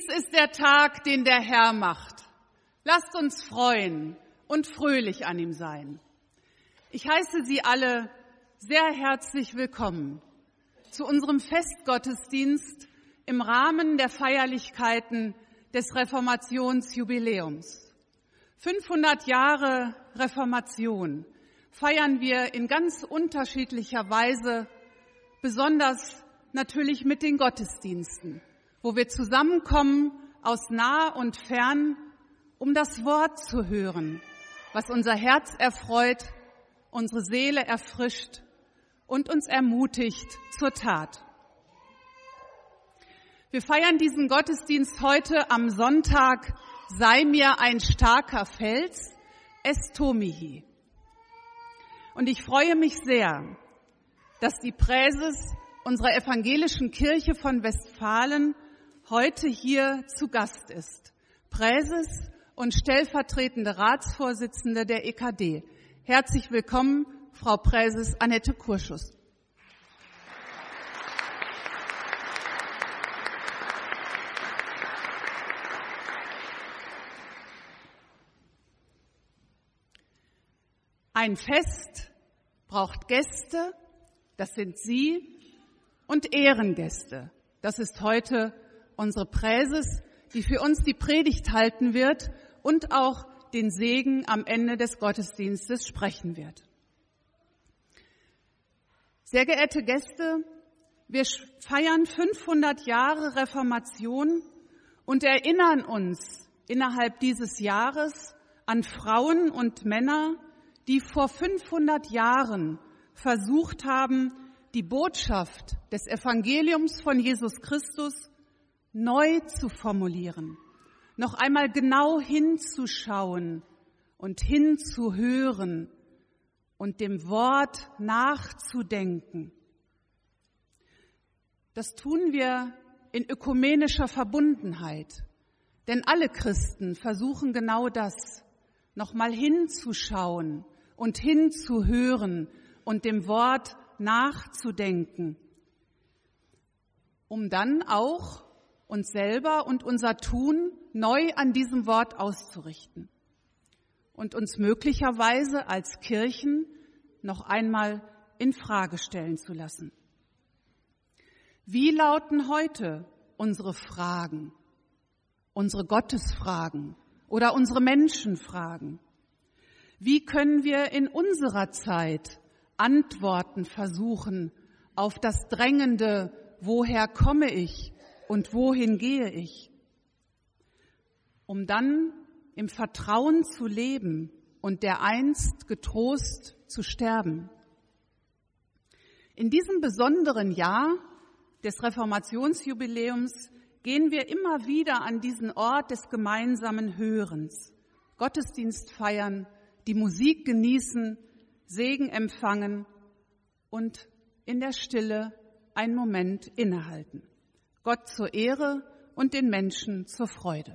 Dies ist der Tag, den der Herr macht. Lasst uns freuen und fröhlich an ihm sein. Ich heiße Sie alle sehr herzlich willkommen zu unserem Festgottesdienst im Rahmen der Feierlichkeiten des Reformationsjubiläums. 500 Jahre Reformation feiern wir in ganz unterschiedlicher Weise, besonders natürlich mit den Gottesdiensten, wo wir zusammenkommen aus nah und fern, um das Wort zu hören, was unser Herz erfreut, unsere Seele erfrischt und uns ermutigt zur Tat. Wir feiern diesen Gottesdienst heute am Sonntag Sei mir ein starker Fels, Esto mihi. Und ich freue mich sehr, dass die Präses unserer evangelischen Kirche von Westfalen heute hier zu Gast ist. Präses und stellvertretende Ratsvorsitzende der EKD. Herzlich willkommen, Frau Präses Annette Kurschus. Ein Fest braucht Gäste, das sind Sie, und Ehrengäste. Das ist heute unsere Präses, die für uns die Predigt halten wird und auch den Segen am Ende des Gottesdienstes sprechen wird. Sehr geehrte Gäste, wir feiern 500 Jahre Reformation und erinnern uns innerhalb dieses Jahres an Frauen und Männer, die vor 500 Jahren versucht haben, die Botschaft des Evangeliums von Jesus Christus neu zu formulieren, noch einmal genau hinzuschauen und hinzuhören und dem Wort nachzudenken. Das tun wir in ökumenischer Verbundenheit, denn alle Christen versuchen genau das, noch mal hinzuschauen und hinzuhören und dem Wort nachzudenken, um dann auch uns selber und unser Tun neu an diesem Wort auszurichten und uns möglicherweise als Kirchen noch einmal in Frage stellen zu lassen. Wie lauten heute unsere Fragen, unsere Gottesfragen oder unsere Menschenfragen? Wie können wir in unserer Zeit Antworten versuchen auf das drängende, woher komme ich und wohin gehe ich, um dann im Vertrauen zu leben und dereinst getrost zu sterben? In diesem besonderen Jahr des Reformationsjubiläums gehen wir immer wieder an diesen Ort des gemeinsamen Hörens, Gottesdienst feiern, die Musik genießen, Segen empfangen und in der Stille einen Moment innehalten. Gott zur Ehre und den Menschen zur Freude.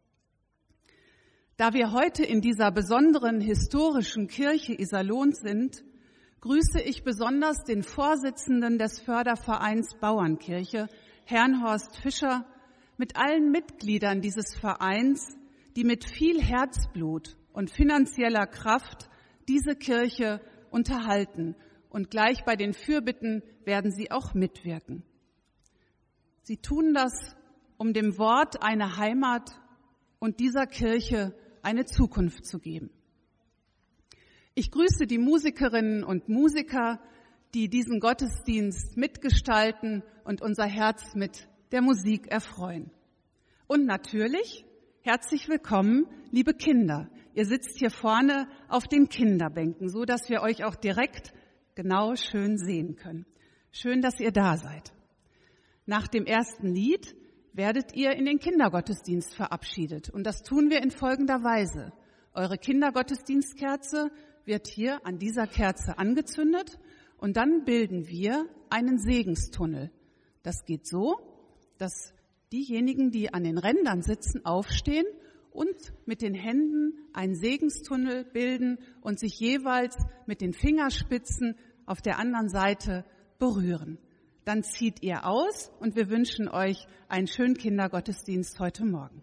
Da wir heute in dieser besonderen historischen Kirche Iserlohn sind, grüße ich besonders den Vorsitzenden des Fördervereins Bauernkirche, Herrn Horst Fischer, mit allen Mitgliedern dieses Vereins, die mit viel Herzblut und finanzieller Kraft diese Kirche unterhalten. Und gleich bei den Fürbitten werden Sie auch mitwirken. Sie tun das, um dem Wort eine Heimat und dieser Kirche eine Zukunft zu geben. Ich grüße die Musikerinnen und Musiker, die diesen Gottesdienst mitgestalten und unser Herz mit der Musik erfreuen. Und natürlich herzlich willkommen, liebe Kinder. Ihr sitzt hier vorne auf den Kinderbänken, so dass wir euch auch direkt genau schön sehen können. Schön, dass ihr da seid. Nach dem ersten Lied werdet ihr in den Kindergottesdienst verabschiedet. Und das tun wir in folgender Weise. Eure Kindergottesdienstkerze wird hier an dieser Kerze angezündet und dann bilden wir einen Segenstunnel. Das geht so, dass diejenigen, die an den Rändern sitzen, aufstehen und mit den Händen einen Segenstunnel bilden und sich jeweils mit den Fingerspitzen auf der anderen Seite berühren. dann zieht ihr aus und wir wünschen euch einen schönen Kindergottesdienst heute Morgen.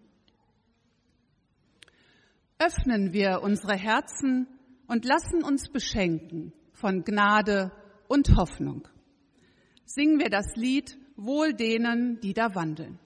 Öffnen wir unsere Herzen und lassen uns beschenken von Gnade und Hoffnung. Singen wir das Lied Wohl denen, die da wandeln.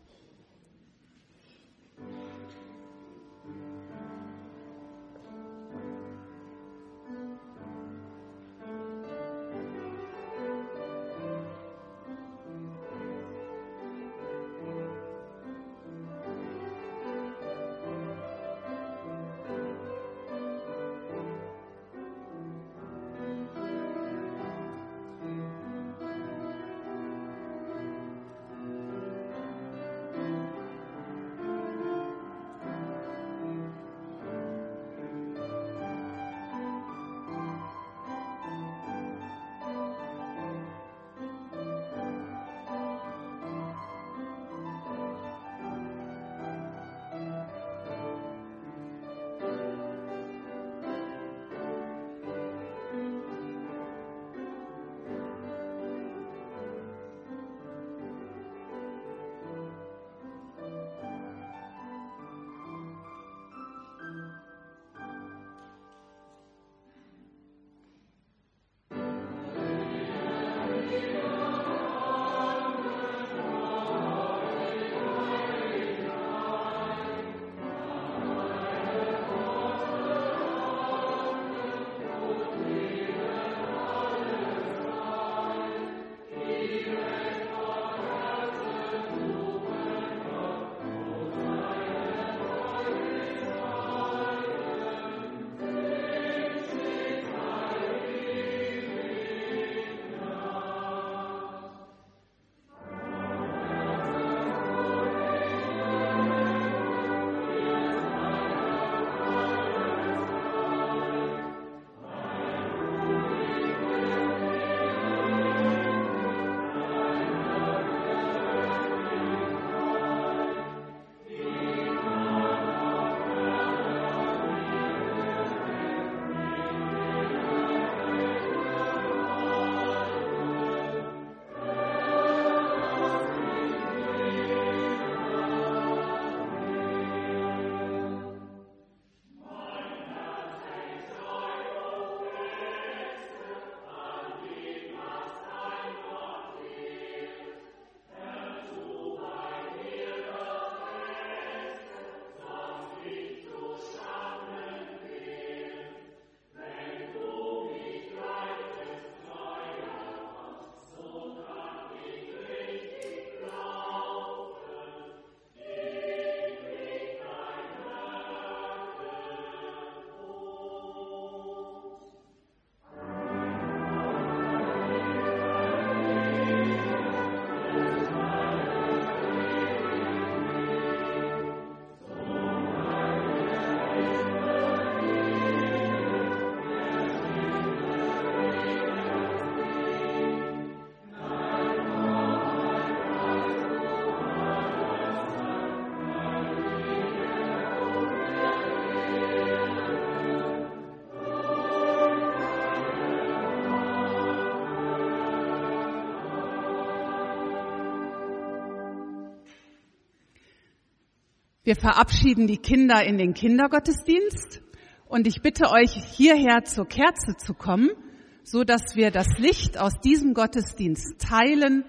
Wir verabschieden die Kinder in den Kindergottesdienst und ich bitte euch, hierher zur Kerze zu kommen, so dass wir das Licht aus diesem Gottesdienst teilen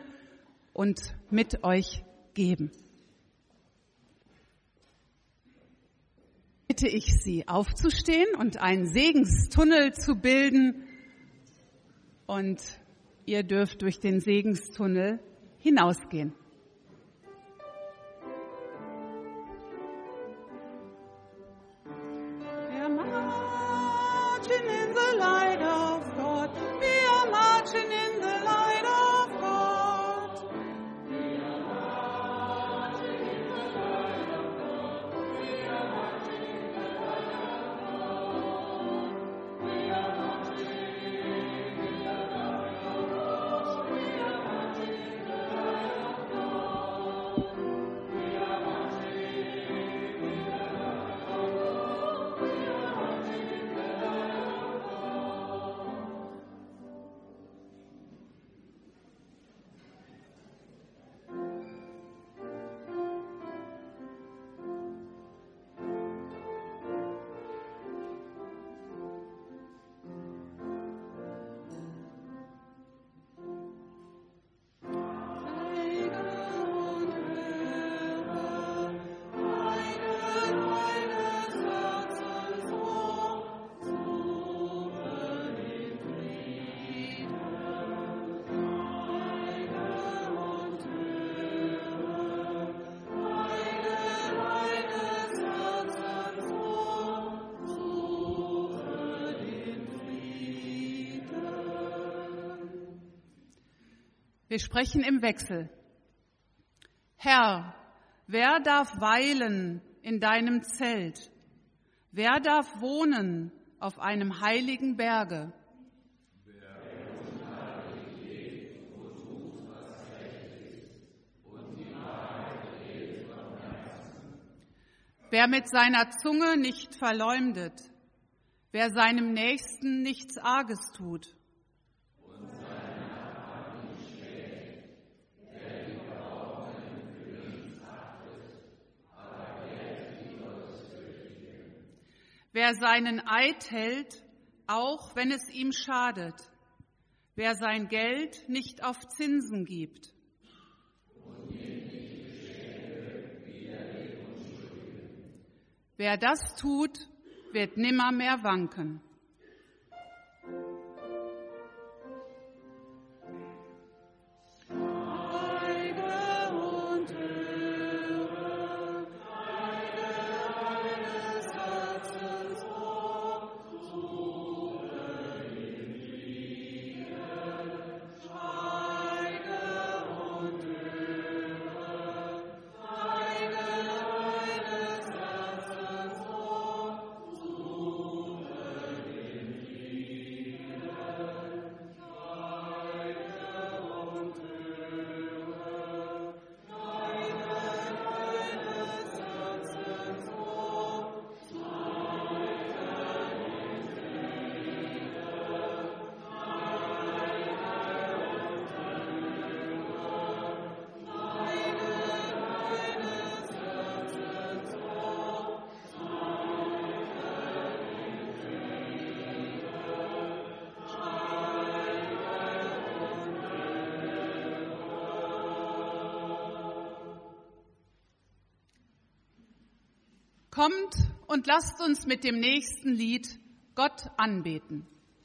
und mit euch geben. Bitte ich Sie, aufzustehen und einen Segenstunnel zu bilden, und ihr dürft durch den Segenstunnel hinausgehen. Wir sprechen im Wechsel. Herr, wer darf weilen in deinem Zelt? Wer darf wohnen auf einem heiligen Berge? Wer mit seiner Zunge nicht verleumdet, wer seinem Nächsten nichts Arges tut. Wer seinen Eid hält, auch wenn es ihm schadet, wer sein Geld nicht auf Zinsen gibt. Wer das tut, wird nimmermehr wanken. Kommt und lasst uns mit dem nächsten Lied Gott anbeten.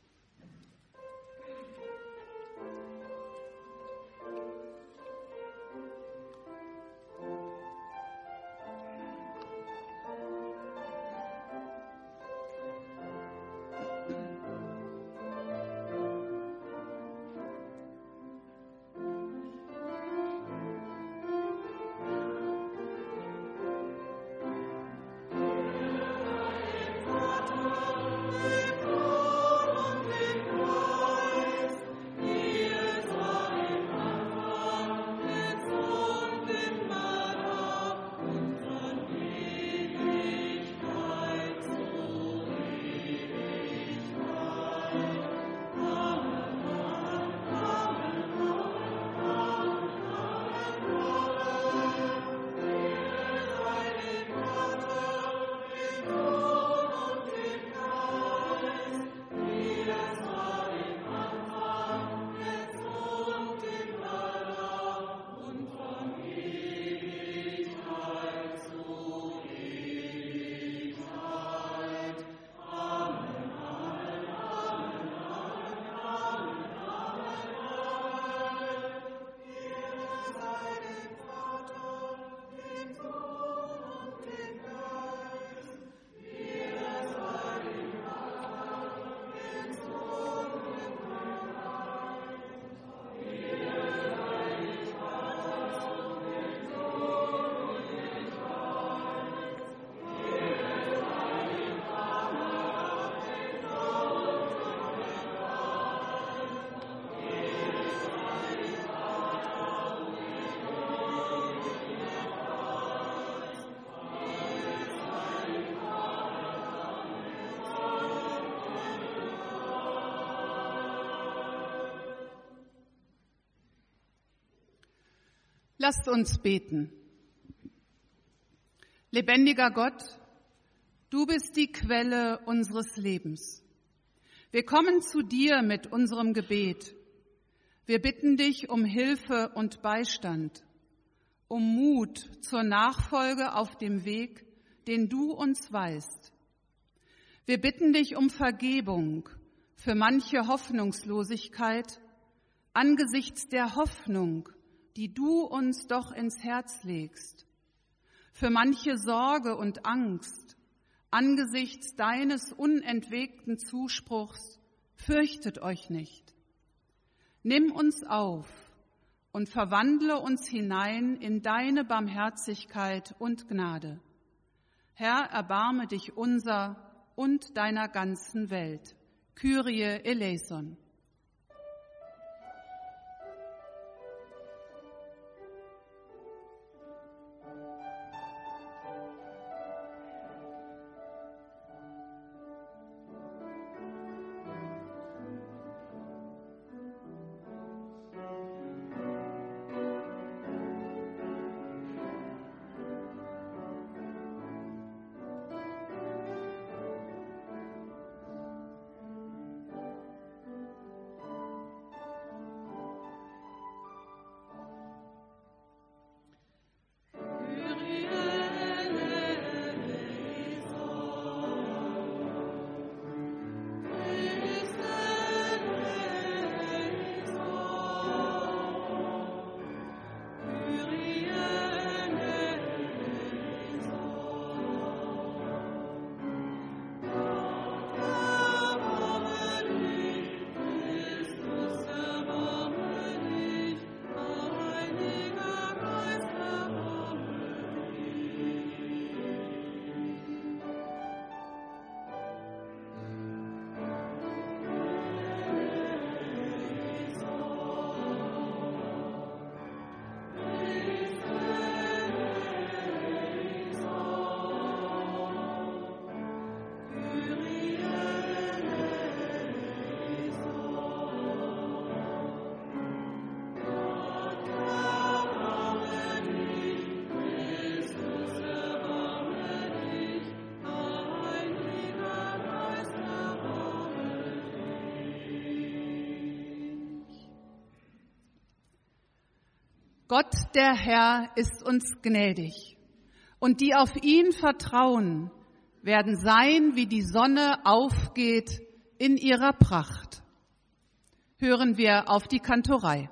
Lasst uns beten. Lebendiger Gott, du bist die Quelle unseres Lebens. Wir kommen zu dir mit unserem Gebet. Wir bitten dich um Hilfe und Beistand, um Mut zur Nachfolge auf dem Weg, den du uns weist. Wir bitten dich um Vergebung für manche Hoffnungslosigkeit angesichts der Hoffnung, die du uns doch ins Herz legst, für manche Sorge und Angst angesichts deines unentwegten Zuspruchs, fürchtet euch nicht. Nimm uns auf und verwandle uns hinein in deine Barmherzigkeit und Gnade. Herr, erbarme dich unser und deiner ganzen Welt. Kyrie eleison. Gott, der Herr, ist uns gnädig, und die auf ihn vertrauen, werden sein, wie die Sonne aufgeht in ihrer Pracht. Hören wir auf die Kantorei.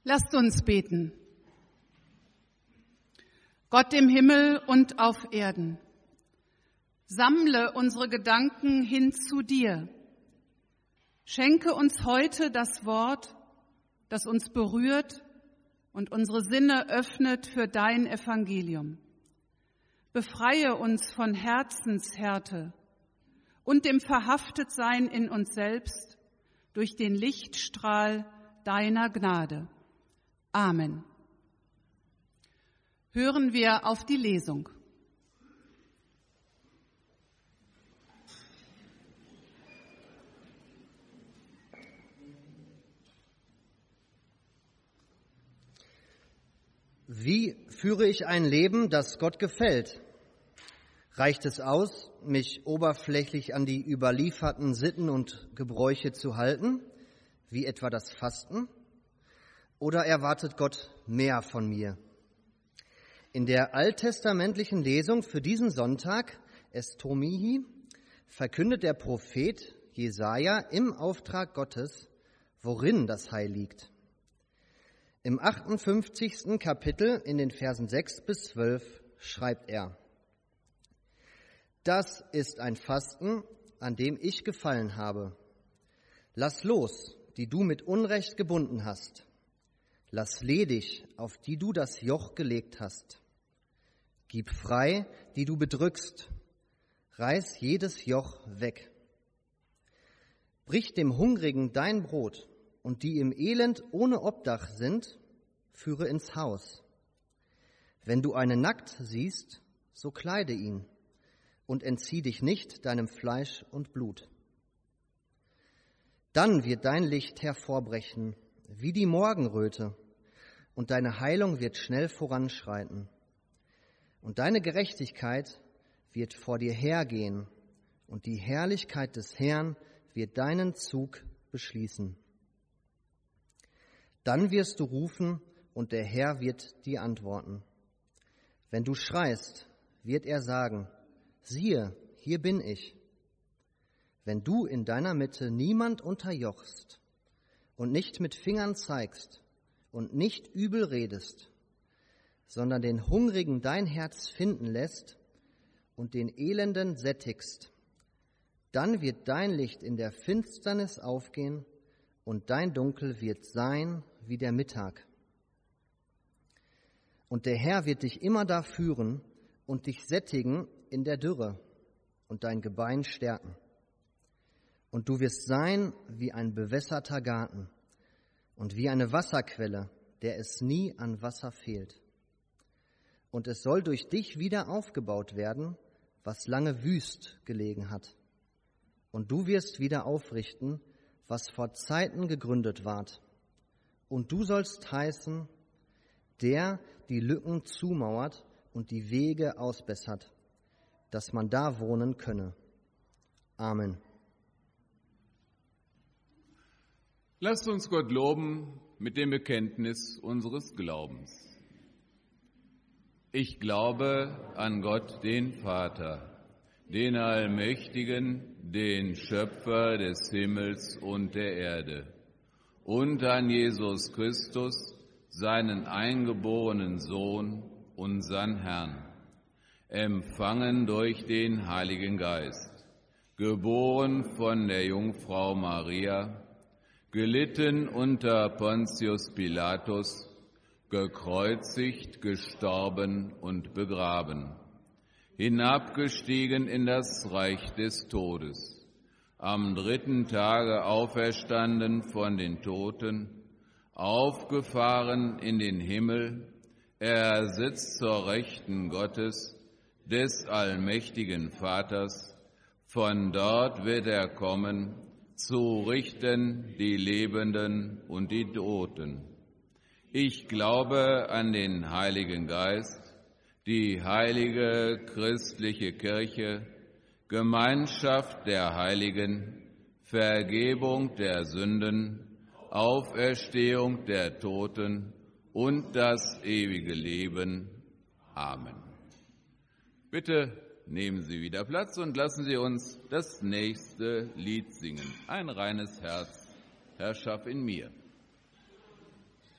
Lasst uns beten. Gott im Himmel und auf Erden, sammle unsere Gedanken hin zu dir. Schenke uns heute das Wort, das uns berührt und unsere Sinne öffnet für dein Evangelium. Befreie uns von Herzenshärte und dem Verhaftetsein in uns selbst durch den Lichtstrahl deiner Gnade. Amen. Hören wir auf die Lesung. Wie führe ich ein Leben, das Gott gefällt? Reicht es aus, mich oberflächlich an die überlieferten Sitten und Gebräuche zu halten, wie etwa das Fasten? Oder erwartet Gott mehr von mir? In der alttestamentlichen Lesung für diesen Sonntag, Estomihi, verkündet der Prophet Jesaja im Auftrag Gottes, worin das Heil liegt. Im 58. Kapitel in den Versen 6 bis 12 schreibt er: Das ist ein Fasten, an dem ich gefallen habe. Lass los, die du mit Unrecht gebunden hast. Lass ledig, auf die du das Joch gelegt hast. Gib frei, die du bedrückst. Reiß jedes Joch weg. Brich dem Hungrigen dein Brot, und die im Elend ohne Obdach sind, führe ins Haus. Wenn du einen nackt siehst, so kleide ihn und entzieh dich nicht deinem Fleisch und Blut. Dann wird dein Licht hervorbrechen wie die Morgenröte, und deine Heilung wird schnell voranschreiten. Und deine Gerechtigkeit wird vor dir hergehen, und die Herrlichkeit des Herrn wird deinen Zug beschließen. Dann wirst du rufen, und der Herr wird dir antworten. Wenn du schreist, wird er sagen: Siehe, hier bin ich. Wenn du in deiner Mitte niemand unterjochst und nicht mit Fingern zeigst und nicht übel redest, sondern den Hungrigen dein Herz finden lässt und den Elenden sättigst, dann wird dein Licht in der Finsternis aufgehen und dein Dunkel wird sein wie der Mittag. Und der Herr wird dich immer da führen und dich sättigen in der Dürre und dein Gebein stärken. Und du wirst sein wie ein bewässerter Garten und wie eine Wasserquelle, der es nie an Wasser fehlt. Und es soll durch dich wieder aufgebaut werden, was lange wüst gelegen hat. Und du wirst wieder aufrichten, was vor Zeiten gegründet ward. Und du sollst heißen, der die Lücken zumauert und die Wege ausbessert, dass man da wohnen könne. Amen. Lasst uns Gott loben mit dem Bekenntnis unseres Glaubens. Ich glaube an Gott, den Vater, den Allmächtigen, den Schöpfer des Himmels und der Erde, und an Jesus Christus, seinen eingeborenen Sohn, unseren Herrn, empfangen durch den Heiligen Geist, geboren von der Jungfrau Maria, gelitten unter Pontius Pilatus, gekreuzigt, gestorben und begraben, hinabgestiegen in das Reich des Todes, am 3. Tage auferstanden von den Toten, aufgefahren in den Himmel, er sitzt zur Rechten Gottes, des allmächtigen Vaters, von dort wird er kommen, zu richten die Lebenden und die Toten. Ich glaube an den Heiligen Geist, die heilige christliche Kirche, Gemeinschaft der Heiligen, Vergebung der Sünden, Auferstehung der Toten und das ewige Leben. Amen. Bitte nehmen Sie wieder Platz und lassen Sie uns das nächste Lied singen. Ein reines Herz, Herrschaff in mir.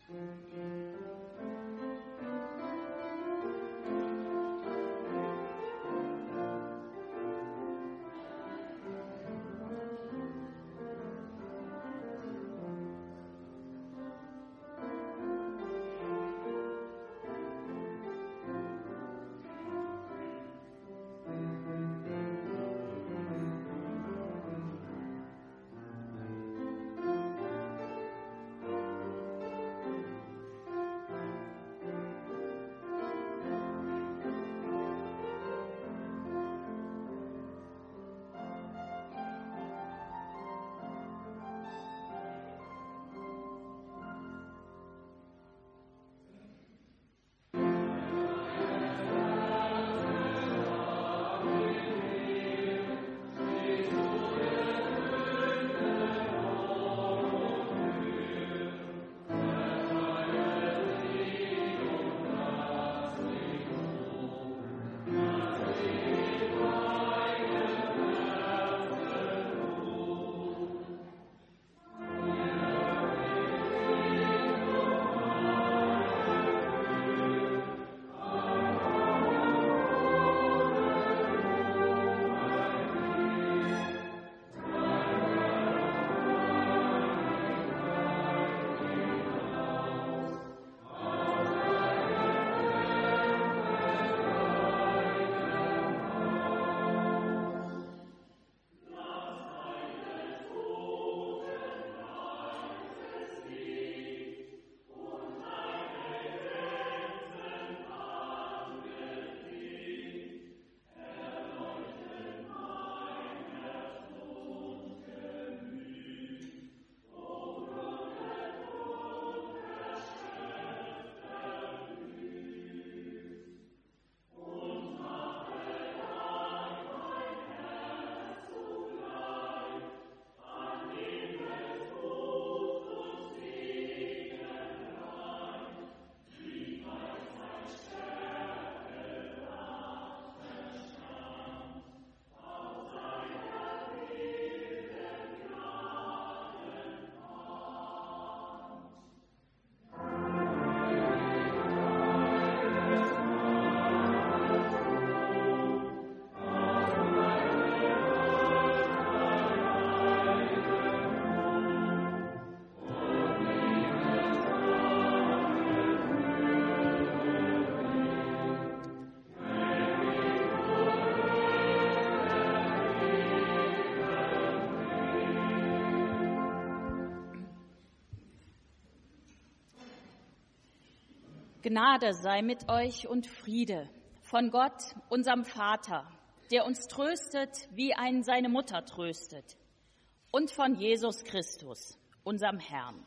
Gnade sei mit euch und Friede von Gott, unserem Vater, der uns tröstet, wie ein seine Mutter tröstet, und von Jesus Christus, unserem Herrn.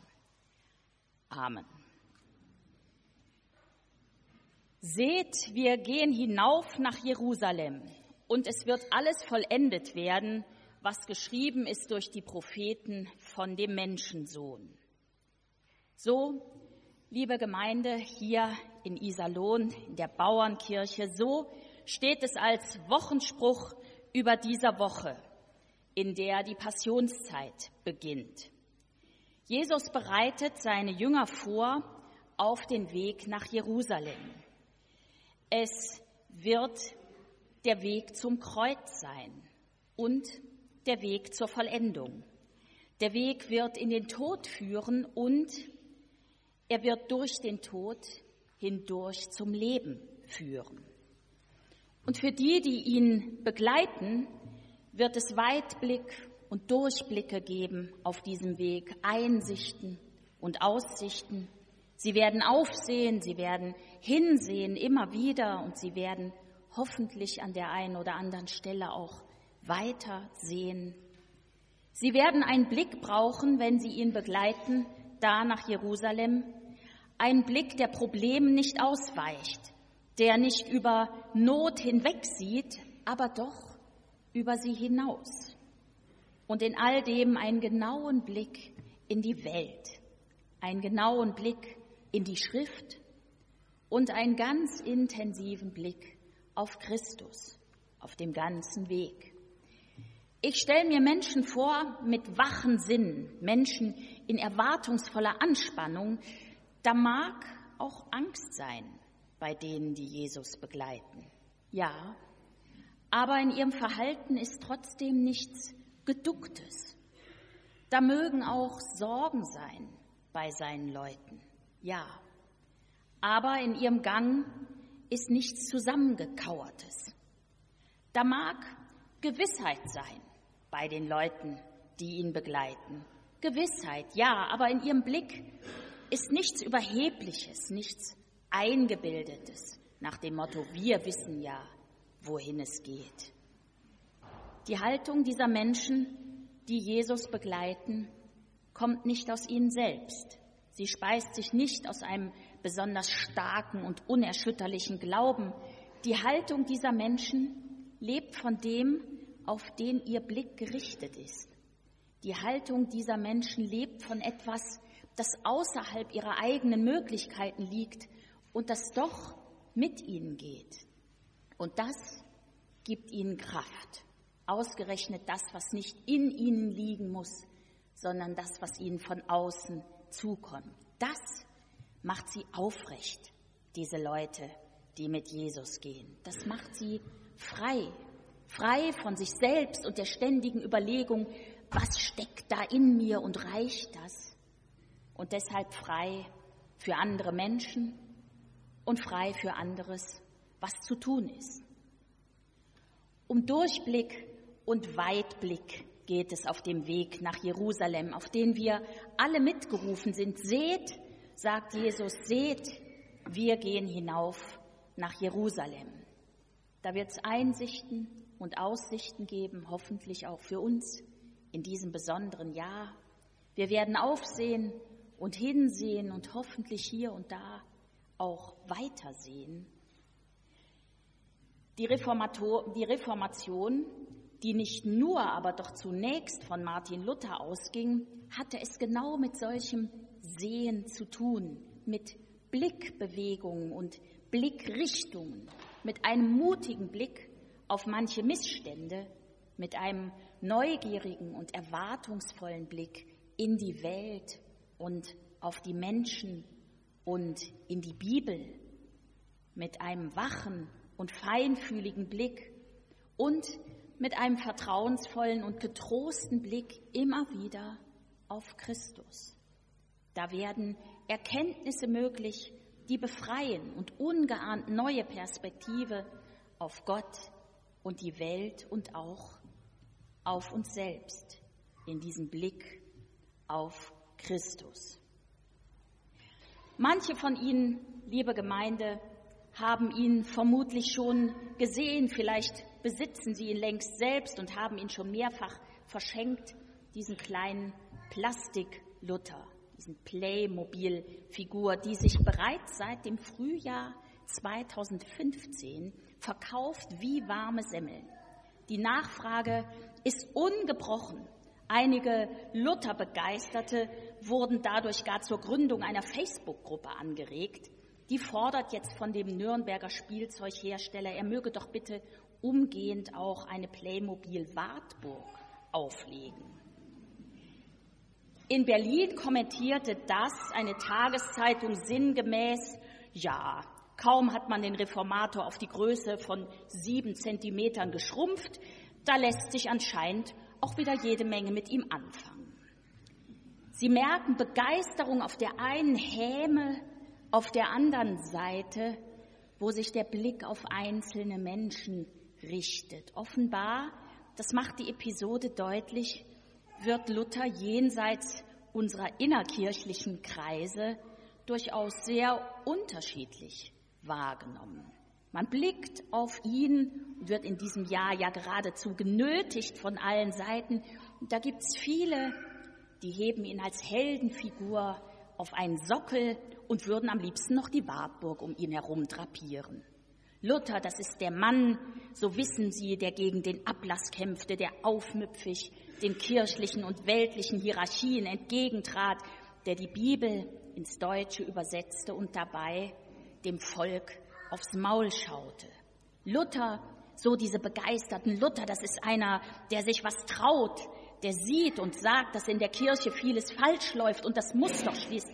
Amen. Seht, wir gehen hinauf nach Jerusalem, und es wird alles vollendet werden, was geschrieben ist durch die Propheten von dem Menschensohn. So, liebe Gemeinde, hier in Iserlohn, in der Bauernkirche, so steht es als Wochenspruch über dieser Woche, in der die Passionszeit beginnt. Jesus bereitet seine Jünger vor auf den Weg nach Jerusalem. Es wird der Weg zum Kreuz sein und der Weg zur Vollendung. Der Weg wird in den Tod führen und er wird durch den Tod hindurch zum Leben führen. Und für die, die ihn begleiten, wird es Weitblick und Durchblicke geben auf diesem Weg, Einsichten und Aussichten. Sie werden aufsehen, sie werden hinsehen immer wieder und sie werden hoffentlich an der einen oder anderen Stelle auch weiter sehen. Sie werden einen Blick brauchen, wenn sie ihn begleiten, da nach Jerusalem, ein Blick, der Problemen nicht ausweicht, der nicht über Not hinwegsieht, aber doch über sie hinaus. Und in all dem einen genauen Blick in die Welt, einen genauen Blick in die Schrift und einen ganz intensiven Blick auf Christus, auf dem ganzen Weg. Ich stelle mir Menschen vor mit wachen Sinnen, Menschen in erwartungsvoller Anspannung, Da mag auch Angst sein bei denen, die Jesus begleiten. Ja, aber in ihrem Verhalten ist trotzdem nichts Geducktes. Da mögen auch Sorgen sein bei seinen Leuten. Ja, aber in ihrem Gang ist nichts Zusammengekauertes. Da mag Gewissheit sein bei den Leuten, die ihn begleiten. Gewissheit, ja, aber in ihrem Blick ist nichts Überhebliches, nichts Eingebildetes, nach dem Motto, wir wissen ja, wohin es geht. Die Haltung dieser Menschen, die Jesus begleiten, kommt nicht aus ihnen selbst. Sie speist sich nicht aus einem besonders starken und unerschütterlichen Glauben. Die Haltung dieser Menschen lebt von dem, auf den ihr Blick gerichtet ist. Die Haltung dieser Menschen lebt von etwas, das außerhalb ihrer eigenen Möglichkeiten liegt und das doch mit ihnen geht. Und das gibt ihnen Kraft. Ausgerechnet das, was nicht in ihnen liegen muss, sondern das, was ihnen von außen zukommt. Das macht sie aufrecht, diese Leute, die mit Jesus gehen. Das macht sie frei. Frei von sich selbst und der ständigen Überlegung, was steckt da in mir und reicht das? Und deshalb frei für andere Menschen und frei für anderes, was zu tun ist. Um Durchblick und Weitblick geht es auf dem Weg nach Jerusalem, auf den wir alle mitgerufen sind. Seht, sagt Jesus, seht, wir gehen hinauf nach Jerusalem. Da wird es Einsichten und Aussichten geben, hoffentlich auch für uns in diesem besonderen Jahr. Wir werden aufsehen und hinsehen und hoffentlich hier und da auch weitersehen. Die Reformation, die nicht nur, aber doch zunächst von Martin Luther ausging, hatte es genau mit solchem Sehen zu tun, mit Blickbewegungen und Blickrichtungen, mit einem mutigen Blick auf manche Missstände, mit einem neugierigen und erwartungsvollen Blick in die Welt und auf die Menschen und in die Bibel, mit einem wachen und feinfühligen Blick und mit einem vertrauensvollen und getrosten Blick immer wieder auf Christus. Da werden Erkenntnisse möglich, die befreien und ungeahnt neue Perspektive auf Gott und die Welt und auch auf uns selbst, in diesem Blick auf Christus. Manche von Ihnen, liebe Gemeinde, haben ihn vermutlich schon gesehen, vielleicht besitzen Sie ihn längst selbst und haben ihn schon mehrfach verschenkt, diesen kleinen Plastik-Luther, diesen Playmobil-Figur, die sich bereits seit dem Frühjahr 2015 verkauft wie warme Semmeln. Die Nachfrage ist ungebrochen. Einige Luther-Begeisterte wurden dadurch gar zur Gründung einer Facebook-Gruppe angeregt. Die fordert jetzt von dem Nürnberger Spielzeughersteller, er möge doch bitte umgehend auch eine Playmobil-Wartburg auflegen. In Berlin kommentierte das eine Tageszeitung sinngemäß, ja, kaum hat man den Reformator auf die Größe von 7 Zentimetern geschrumpft, da lässt sich anscheinend auch wieder jede Menge mit ihm anfangen. Sie merken Begeisterung auf der einen, Häme auf der anderen Seite, wo sich der Blick auf einzelne Menschen richtet. Offenbar, das macht die Episode deutlich, wird Luther jenseits unserer innerkirchlichen Kreise durchaus sehr unterschiedlich wahrgenommen. Man blickt auf ihn und wird in diesem Jahr ja geradezu genötigt von allen Seiten. Und da gibt es viele, die heben ihn als Heldenfigur auf einen Sockel und würden am liebsten noch die Wartburg um ihn herum drapieren. Luther, das ist der Mann, so wissen Sie, der gegen den Ablass kämpfte, der aufmüpfig den kirchlichen und weltlichen Hierarchien entgegentrat, der die Bibel ins Deutsche übersetzte und dabei dem Volk aufs Maul schaute. Luther, so diese begeisterten Luther, das ist einer, der sich was traut, der sieht und sagt, dass in der Kirche vieles falsch läuft und das muss doch schließlich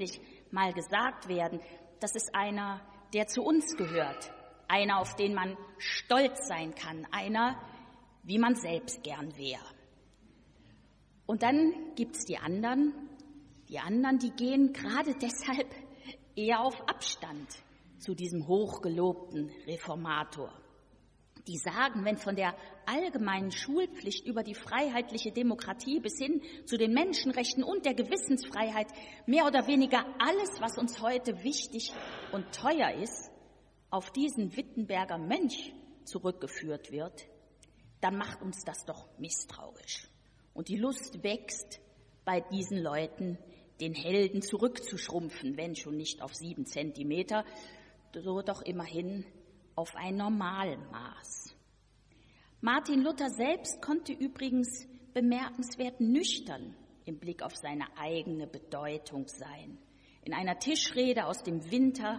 mal gesagt werden. Das ist einer, der zu uns gehört, einer, auf den man stolz sein kann, einer, wie man selbst gern wäre. Und dann gibt es die anderen, die gehen gerade deshalb eher auf Abstand zu diesem hochgelobten Reformator. Die sagen, wenn von der allgemeinen Schulpflicht über die freiheitliche Demokratie bis hin zu den Menschenrechten und der Gewissensfreiheit mehr oder weniger alles, was uns heute wichtig und teuer ist, auf diesen Wittenberger Mönch zurückgeführt wird, dann macht uns das doch misstrauisch. Und die Lust wächst bei diesen Leuten, den Helden zurückzuschrumpfen, wenn schon nicht auf 7 Zentimeter, so doch immerhin auf ein Normalmaß. Martin Luther selbst konnte übrigens bemerkenswert nüchtern im Blick auf seine eigene Bedeutung sein. In einer Tischrede aus dem Winter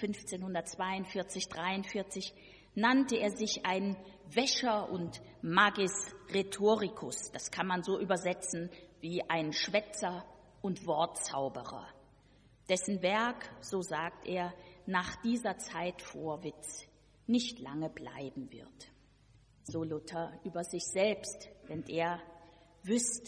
1542/43 nannte er sich ein Wäscher und Magis Rhetoricus. Das kann man so übersetzen wie ein Schwätzer und Wortzauberer, dessen Werk, so sagt er, nach dieser Zeit Vorwitz nicht lange bleiben wird. So Luther über sich selbst, wenn er wüsste,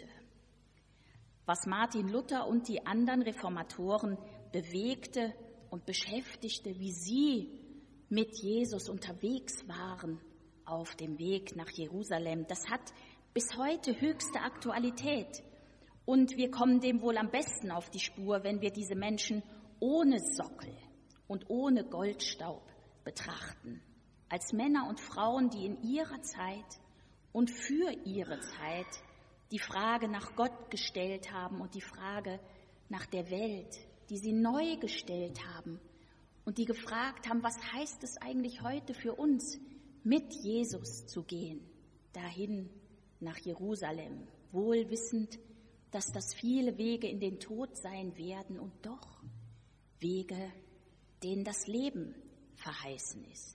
was Martin Luther und die anderen Reformatoren bewegte und beschäftigte, wie sie mit Jesus unterwegs waren auf dem Weg nach Jerusalem. Das hat bis heute höchste Aktualität. Und wir kommen dem wohl am besten auf die Spur, wenn wir diese Menschen ohne Sockel und ohne Goldstaub betrachten. Als Männer und Frauen, die in ihrer Zeit und für ihre Zeit die Frage nach Gott gestellt haben und die Frage nach der Welt, die sie neu gestellt haben und die gefragt haben, was heißt es eigentlich heute für uns, mit Jesus zu gehen, dahin nach Jerusalem, wohl wissend, dass das viele Wege in den Tod sein werden und doch Wege, denen das Leben verheißen ist.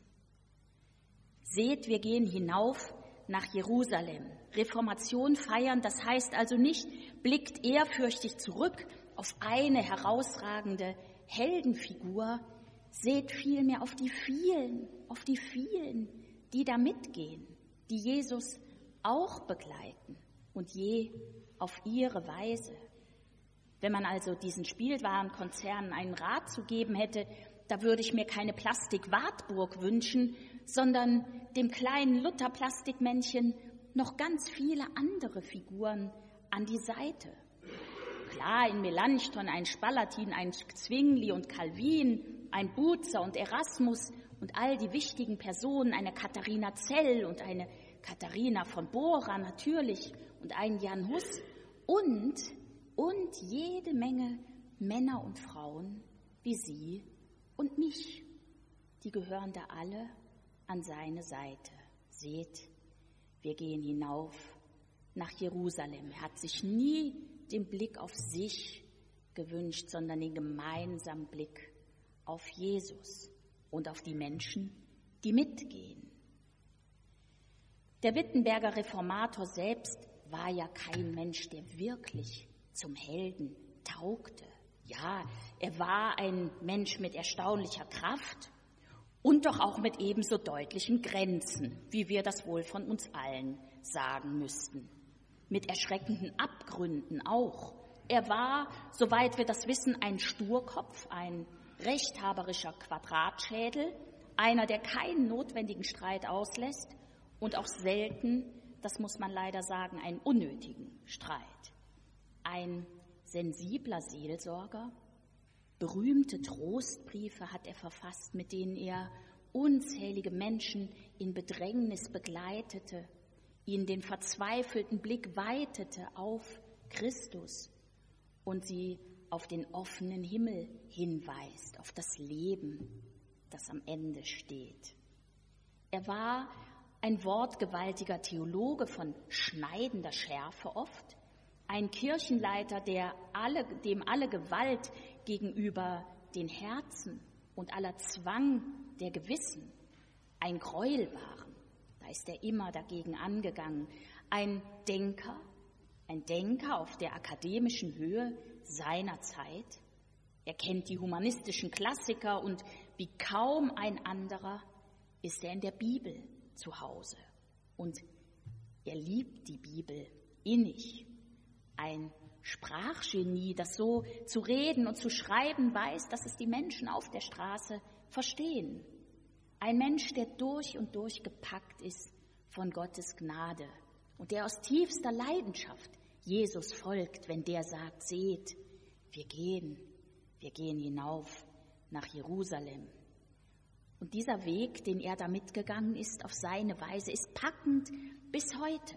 Seht, wir gehen hinauf nach Jerusalem. Reformation feiern, das heißt also nicht, blickt ehrfürchtig zurück auf eine herausragende Heldenfigur, seht vielmehr auf die vielen, die da mitgehen, die Jesus auch begleiten und je auf ihre Weise. Wenn man also diesen Spielwarenkonzernen einen Rat zu geben hätte, da würde ich mir keine Plastik-Wartburg wünschen, sondern dem kleinen Luther-Plastikmännchen noch ganz viele andere Figuren an die Seite. Klar, in Melanchthon ein Spalatin, ein Zwingli und Calvin, ein Bucer und Erasmus und all die wichtigen Personen, eine Katharina Zell und eine Katharina von Bora natürlich und einen Jan Hus und jede Menge Männer und Frauen wie Sie und mich. Die gehören da alle an seine Seite. Seht, wir gehen hinauf nach Jerusalem. Er hat sich nie den Blick auf sich gewünscht, sondern den gemeinsamen Blick auf Jesus und auf die Menschen, die mitgehen. Der Wittenberger Reformator selbst war ja kein Mensch, der wirklich zum Helden taugte. Ja, er war ein Mensch mit erstaunlicher Kraft und doch auch mit ebenso deutlichen Grenzen, wie wir das wohl von uns allen sagen müssten. Mit erschreckenden Abgründen auch. Er war, soweit wir das wissen, ein Sturkopf, ein rechthaberischer Quadratschädel, einer, der keinen notwendigen Streit auslässt und auch selten, das muss man leider sagen, einen unnötigen Streit. Ein sensibler Seelsorger, berühmte Trostbriefe hat er verfasst, mit denen er unzählige Menschen in Bedrängnis begleitete, ihnen den verzweifelten Blick weitete auf Christus und sie auf den offenen Himmel hinweist, auf das Leben, das am Ende steht. Er war ein wortgewaltiger Theologe von schneidender Schärfe oft, ein Kirchenleiter, dem alle Gewalt gegenüber den Herzen und aller Zwang der Gewissen ein Gräuel waren. Da ist er immer dagegen angegangen. Ein Denker auf der akademischen Höhe seiner Zeit, Er kennt die humanistischen Klassiker und wie kaum ein anderer ist er in der Bibel zu Hause. Und er liebt die Bibel innig. Ein Sprachgenie, das so zu reden und zu schreiben weiß, dass es die Menschen auf der Straße verstehen. Ein Mensch, der durch und durch gepackt ist von Gottes Gnade und der aus tiefster Leidenschaft Jesus folgt, wenn der sagt, seht, wir gehen hinauf nach Jerusalem. Und dieser Weg, den er da mitgegangen ist, auf seine Weise, ist packend bis heute.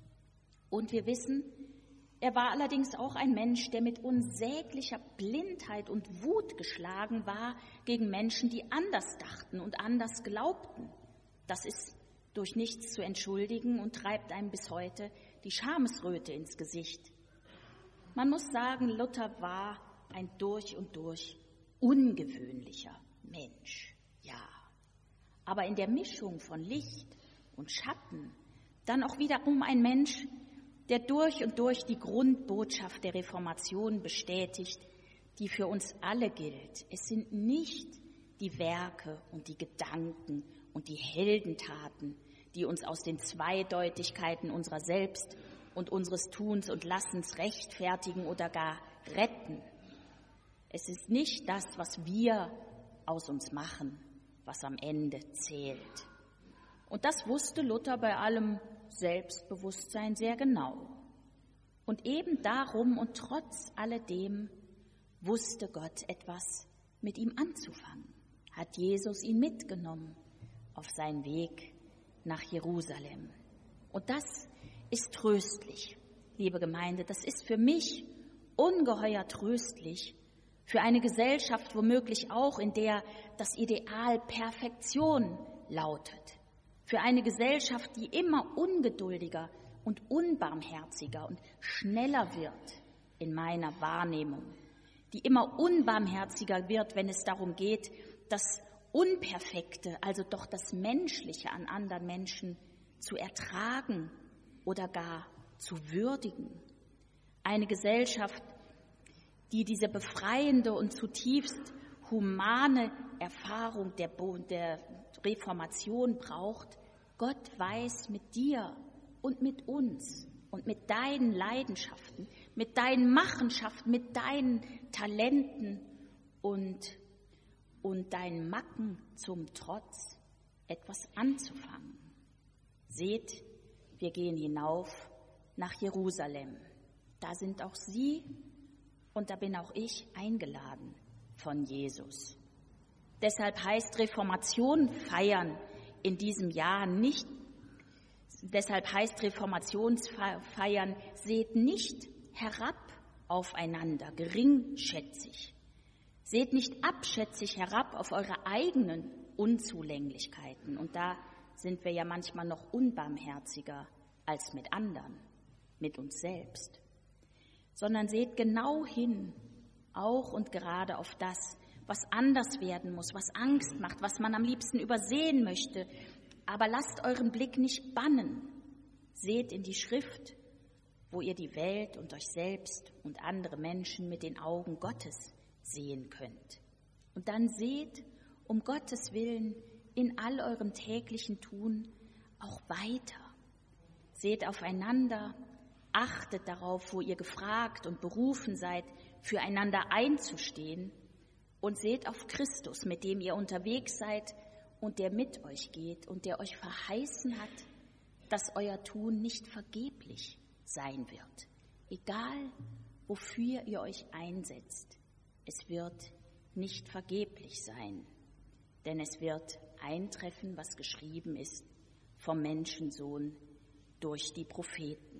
Und wir wissen, er war allerdings auch ein Mensch, der mit unsäglicher Blindheit und Wut geschlagen war gegen Menschen, die anders dachten und anders glaubten. Das ist durch nichts zu entschuldigen und treibt einem bis heute die Schamesröte ins Gesicht. Man muss sagen, Luther war ein durch und durch ungewöhnlicher Mensch, ja. Aber in der Mischung von Licht und Schatten dann auch wiederum ein Mensch, der durch und durch die Grundbotschaft der Reformation bestätigt, die für uns alle gilt. Es sind nicht die Werke und die Gedanken und die Heldentaten, die uns aus den Zweideutigkeiten unserer selbst und unseres Tuns und Lassens rechtfertigen oder gar retten. Es ist nicht das, was wir aus uns machen, was am Ende zählt. Und das wusste Luther bei allem Selbstbewusstsein sehr genau. Und eben darum und trotz alledem wusste Gott etwas mit ihm anzufangen, hat Jesus ihn mitgenommen auf seinen Weg nach Jerusalem. Und das ist tröstlich, liebe Gemeinde, das ist für mich ungeheuer tröstlich, für eine Gesellschaft womöglich auch, in der das Ideal Perfektion lautet. Für eine Gesellschaft, die immer ungeduldiger und unbarmherziger und schneller wird in meiner Wahrnehmung, die immer unbarmherziger wird, wenn es darum geht, das Unperfekte, also doch das Menschliche an anderen Menschen zu ertragen oder gar zu würdigen. Eine Gesellschaft, die diese befreiende und zutiefst humane Erfahrung der Reformation braucht. Gott weiß mit dir und mit uns und mit deinen Leidenschaften, mit deinen Machenschaften, mit deinen Talenten und deinen Macken zum Trotz etwas anzufangen. Seht, wir gehen hinauf nach Jerusalem. Da sind auch Sie und da bin auch ich eingeladen von Jesus. Deshalb heißt Reformation feiern in diesem Jahr nicht, deshalb heißt Reformationsfeiern, seht nicht herab aufeinander, geringschätzig. Seht nicht abschätzig herab auf eure eigenen Unzulänglichkeiten. Und da sind wir ja manchmal noch unbarmherziger als mit anderen, mit uns selbst. Sondern seht genau hin, auch und gerade auf das, was anders werden muss, was Angst macht, was man am liebsten übersehen möchte. Aber lasst euren Blick nicht bannen. Seht in die Schrift, wo ihr die Welt und euch selbst und andere Menschen mit den Augen Gottes sehen könnt. Und dann seht um Gottes Willen in all eurem täglichen Tun auch weiter. Seht aufeinander, achtet darauf, wo ihr gefragt und berufen seid, füreinander einzustehen, und seht auf Christus, mit dem ihr unterwegs seid und der mit euch geht und der euch verheißen hat, dass euer Tun nicht vergeblich sein wird, egal wofür ihr euch einsetzt. Es wird nicht vergeblich sein, denn es wird eintreffen, was geschrieben ist vom Menschensohn durch die Propheten.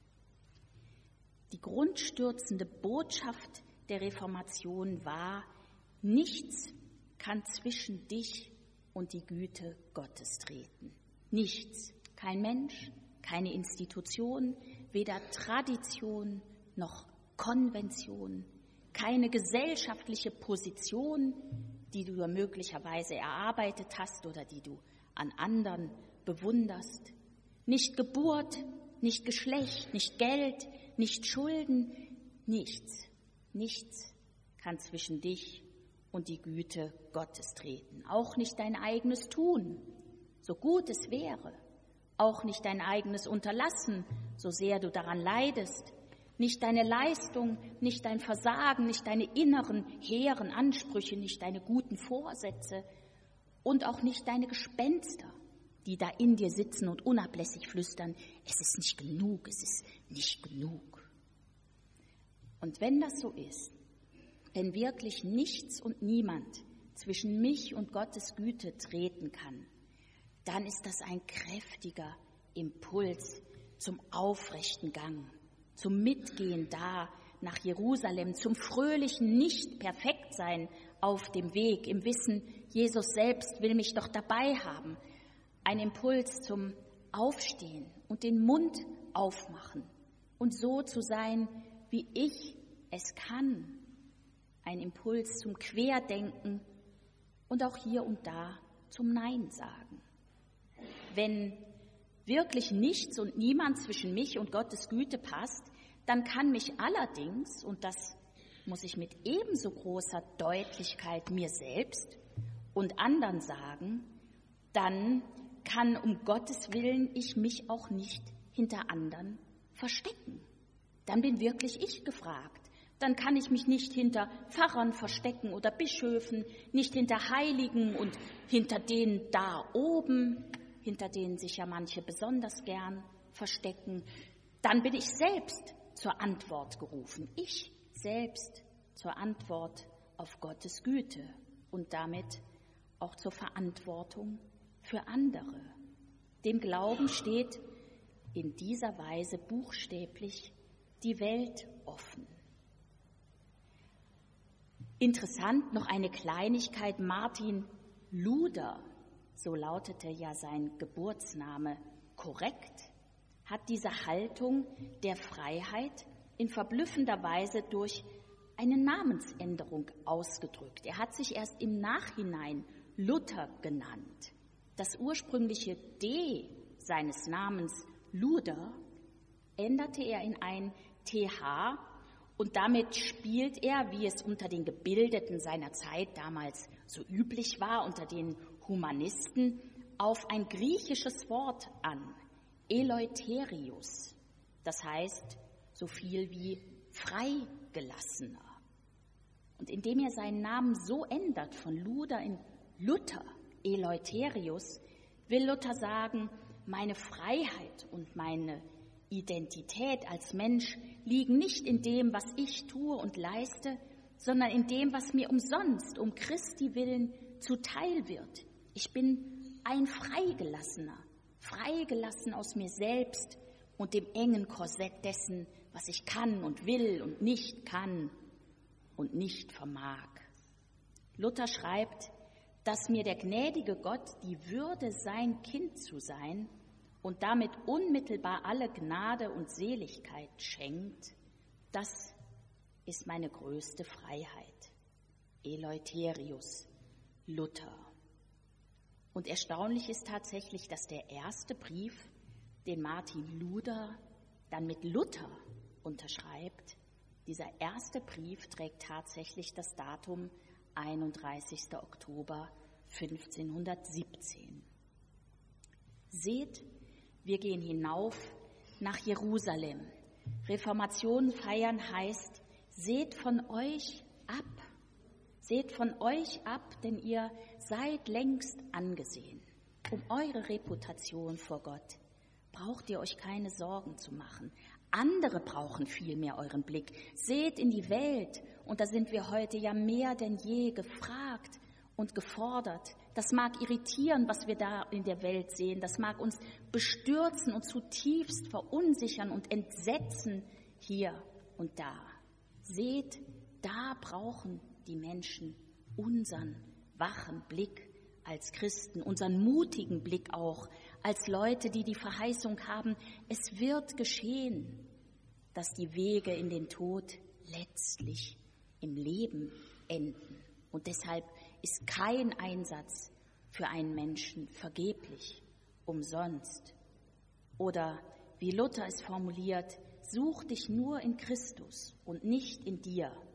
Die grundstürzende Botschaft der Reformation war: Nichts kann zwischen dich und die Güte Gottes treten. Nichts, kein Mensch, keine Institution, weder Tradition noch Konvention, keine gesellschaftliche Position, die du möglicherweise erarbeitet hast oder die du an anderen bewunderst. Nicht Geburt, nicht Geschlecht, nicht Geld, nicht Schulden, nichts, kann zwischen dich und die Güte Gottes treten. Auch nicht dein eigenes Tun, so gut es wäre. Auch nicht dein eigenes Unterlassen, so sehr du daran leidest. Nicht deine Leistung, nicht dein Versagen, nicht deine inneren, hehren Ansprüche, nicht deine guten Vorsätze und auch nicht deine Gespenster, die da in dir sitzen und unablässig flüstern, es ist nicht genug, es ist nicht genug. Und wenn das so ist, wenn wirklich nichts und niemand zwischen mich und Gottes Güte treten kann, dann ist das ein kräftiger Impuls zum aufrechten Gang, zum Mitgehen da nach Jerusalem, zum fröhlichen Nicht-Perfektsein auf dem Weg, im Wissen, Jesus selbst will mich doch dabei haben. Ein Impuls zum Aufstehen und den Mund aufmachen und so zu sein, wie ich es kann. Ein Impuls zum Querdenken und auch hier und da zum Nein sagen. Wenn wirklich nichts und niemand zwischen mich und Gottes Güte passt, dann kann mich allerdings, und das muss ich mit ebenso großer Deutlichkeit mir selbst und anderen sagen, dann kann um Gottes Willen ich mich auch nicht hinter anderen verstecken. Dann bin wirklich ich gefragt. Dann kann ich mich nicht hinter Pfarrern verstecken oder Bischöfen, nicht hinter Heiligen und hinter denen da oben, hinter denen sich ja manche besonders gern verstecken. Dann bin ich selbst zur Antwort gerufen. Ich selbst zur Antwort auf Gottes Güte und damit auch zur Verantwortung für andere. Dem Glauben steht in dieser Weise buchstäblich die Welt offen. Interessant noch eine Kleinigkeit, Martin Luther, so lautete ja sein Geburtsname korrekt, hat diese Haltung der Freiheit in verblüffender Weise durch eine Namensänderung ausgedrückt. Er hat sich erst im Nachhinein Luther genannt. Das ursprüngliche D seines Namens Luder änderte er in ein TH und damit spielt er, wie es unter den Gebildeten seiner Zeit damals so üblich war, unter den Humanisten, auf ein griechisches Wort an, Eleutherius, das heißt so viel wie Freigelassener. Und indem er seinen Namen so ändert, von Luder in Luther, Eleutherius, will Luther sagen, meine Freiheit und meine Identität als Mensch liegen nicht in dem, was ich tue und leiste, sondern in dem, was mir umsonst, um Christi willen, zuteil wird. Ich bin ein Freigelassener, freigelassen aus mir selbst und dem engen Korsett dessen, was ich kann und will und nicht kann und nicht vermag. Luther schreibt, dass mir der gnädige Gott die Würde, sein Kind zu sein und damit unmittelbar alle Gnade und Seligkeit schenkt, das ist meine größte Freiheit. Eleutherius, Luther. Und erstaunlich ist tatsächlich, dass der erste Brief, den Martin Luther dann mit Luther unterschreibt, dieser erste Brief trägt tatsächlich das Datum 31. Oktober 1517. Seht, wir gehen hinauf nach Jerusalem. Reformation feiern heißt, seht von euch ab. Seht von euch ab, denn ihr seid längst angesehen. Um eure Reputation vor Gott braucht ihr euch keine Sorgen zu machen. Andere brauchen vielmehr euren Blick. Seht in die Welt, und da sind wir heute ja mehr denn je gefragt und gefordert. Das mag irritieren, was wir da in der Welt sehen. Das mag uns bestürzen und zutiefst verunsichern und entsetzen hier und da. Seht, da brauchen die Menschen unseren wachen Blick als Christen, unseren mutigen Blick auch, als Leute, die die Verheißung haben, es wird geschehen, dass die Wege in den Tod letztlich im Leben enden. Und deshalb ist kein Einsatz für einen Menschen vergeblich, umsonst. Oder wie Luther es formuliert, such dich nur in Christus und nicht in dir,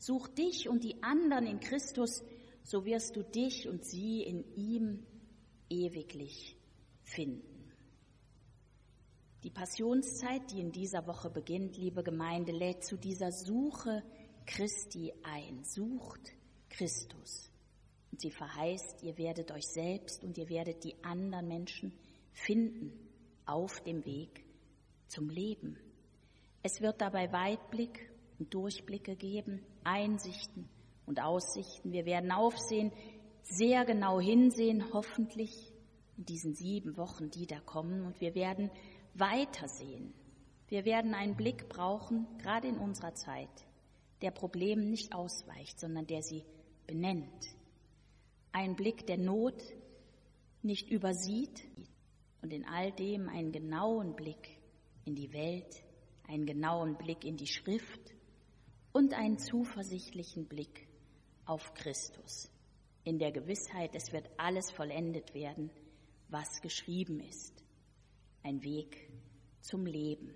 Such dich und die anderen in Christus, so wirst du dich und sie in ihm ewiglich finden. Die Passionszeit, die in dieser Woche beginnt, liebe Gemeinde, lädt zu dieser Suche Christi ein. Sucht Christus. Und sie verheißt, ihr werdet euch selbst und ihr werdet die anderen Menschen finden auf dem Weg zum Leben. Es wird dabei Weitblick und Durchblicke geben, Einsichten und Aussichten. Wir werden aufsehen, sehr genau hinsehen, hoffentlich in diesen 7 Wochen, die da kommen. Und wir werden weitersehen. Wir werden einen Blick brauchen, gerade in unserer Zeit, der Problemen nicht ausweicht, sondern der sie benennt. Ein Blick, der Not nicht übersieht und in all dem einen genauen Blick in die Welt, einen genauen Blick in die Schrift und einen zuversichtlichen Blick auf Christus, in der Gewissheit, es wird alles vollendet werden, was geschrieben ist. Ein Weg zum Leben.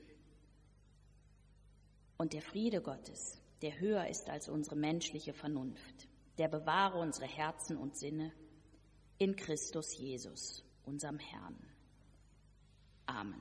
Und der Friede Gottes, der höher ist als unsere menschliche Vernunft, der bewahre unsere Herzen und Sinne in Christus Jesus, unserem Herrn. Amen.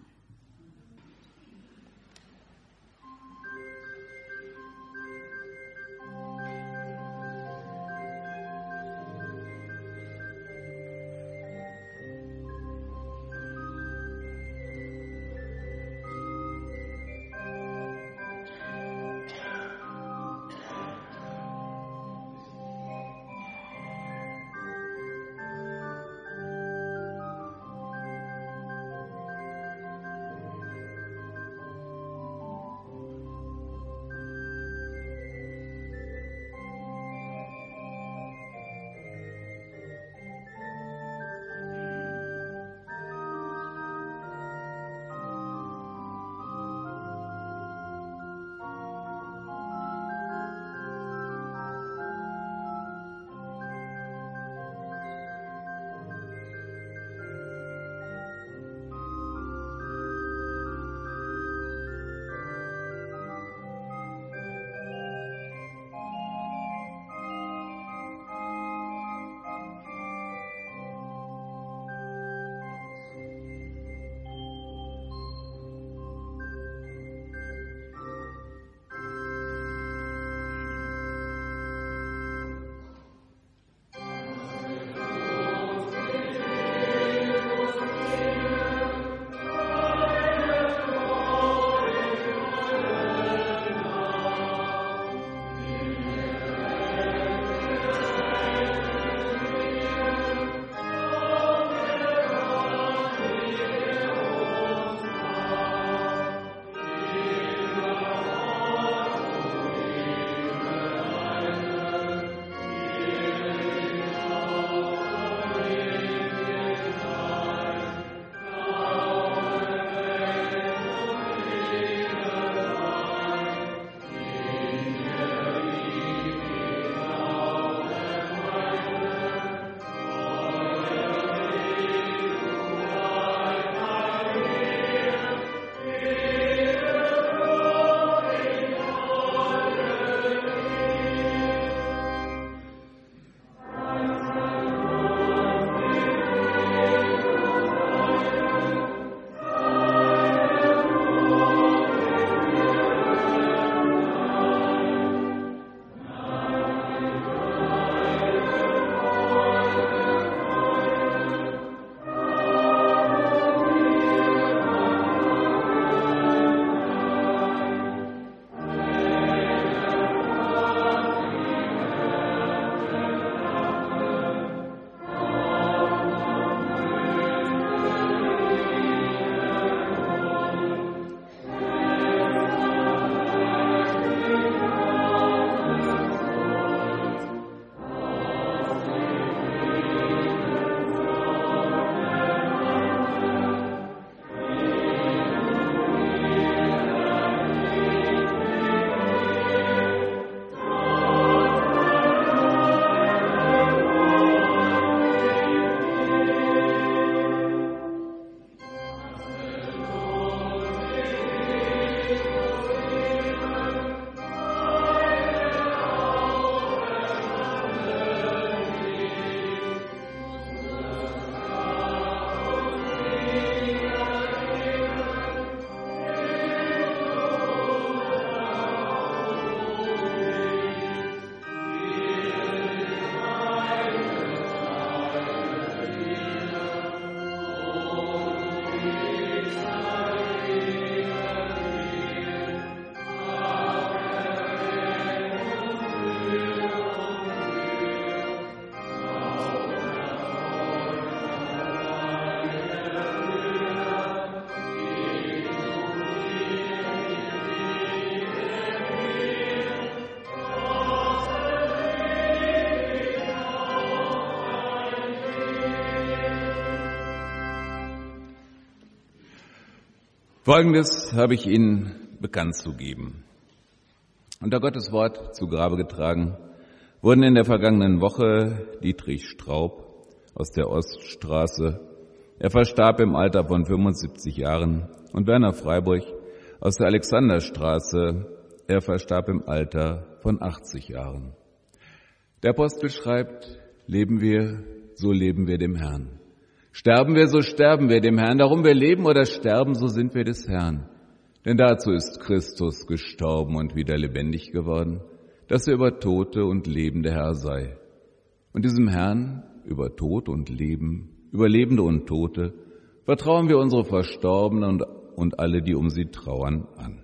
Folgendes habe ich Ihnen bekannt zu geben. Unter Gottes Wort zu Grabe getragen wurden in der vergangenen Woche Dietrich Straub aus der Oststraße, er verstarb im Alter von 75 Jahren, und Werner Freiburg aus der Alexanderstraße, er verstarb im Alter von 80 Jahren. Der Apostel schreibt, leben wir, so leben wir dem Herrn. Sterben wir, so sterben wir dem Herrn. Darum wir leben oder sterben, so sind wir des Herrn. Denn dazu ist Christus gestorben und wieder lebendig geworden, dass er über Tote und Lebende Herr sei. Und diesem Herrn über Tod und Leben, über Lebende und Tote, vertrauen wir unsere Verstorbenen und alle, die um sie trauern, an.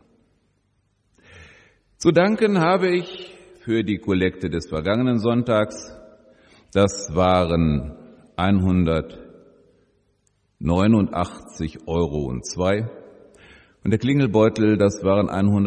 Zu danken habe ich für die Kollekte des vergangenen Sonntags. Das waren 189,02 € und der Klingelbeutel, das waren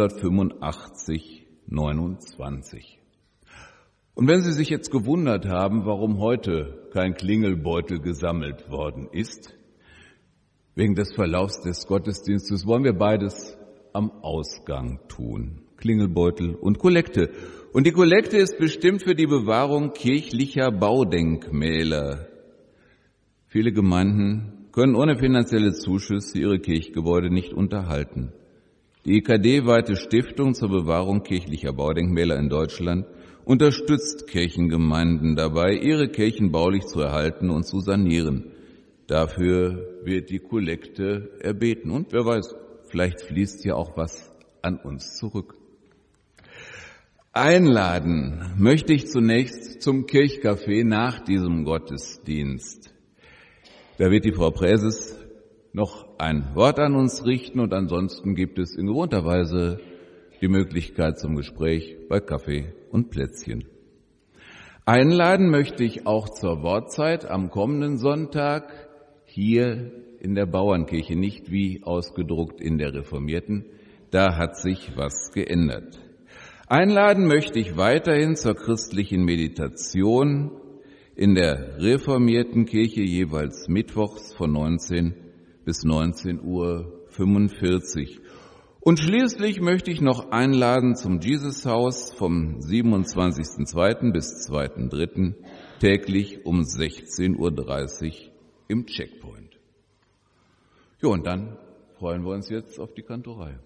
185,29 €. Und wenn Sie sich jetzt gewundert haben, warum heute kein Klingelbeutel gesammelt worden ist, wegen des Verlaufs des Gottesdienstes wollen wir beides am Ausgang tun. Klingelbeutel und Kollekte. Und die Kollekte ist bestimmt für die Bewahrung kirchlicher Baudenkmäler. Viele Gemeinden können ohne finanzielle Zuschüsse ihre Kirchgebäude nicht unterhalten. Die EKD-weite Stiftung zur Bewahrung kirchlicher Baudenkmäler in Deutschland unterstützt Kirchengemeinden dabei, ihre Kirchen baulich zu erhalten und zu sanieren. Dafür wird die Kollekte erbeten. Und wer weiß, vielleicht fließt ja auch was an uns zurück. Einladen möchte ich zunächst zum Kirchcafé nach diesem Gottesdienst. Da wird die Frau Präses noch ein Wort an uns richten und ansonsten gibt es in gewohnter Weise die Möglichkeit zum Gespräch bei Kaffee und Plätzchen. Einladen möchte ich auch zur Wortzeit am kommenden Sonntag hier in der Bauernkirche, nicht wie ausgedruckt in der Reformierten. Da hat sich was geändert. Einladen möchte ich weiterhin zur christlichen Meditation in der Reformierten Kirche jeweils mittwochs von 19 bis 19:45 Uhr. Und schließlich möchte ich noch einladen zum Jesus-Haus vom 27.02. bis 2.03. täglich um 16:30 Uhr im Checkpoint. Jo, und dann freuen wir uns jetzt auf die Kantorei.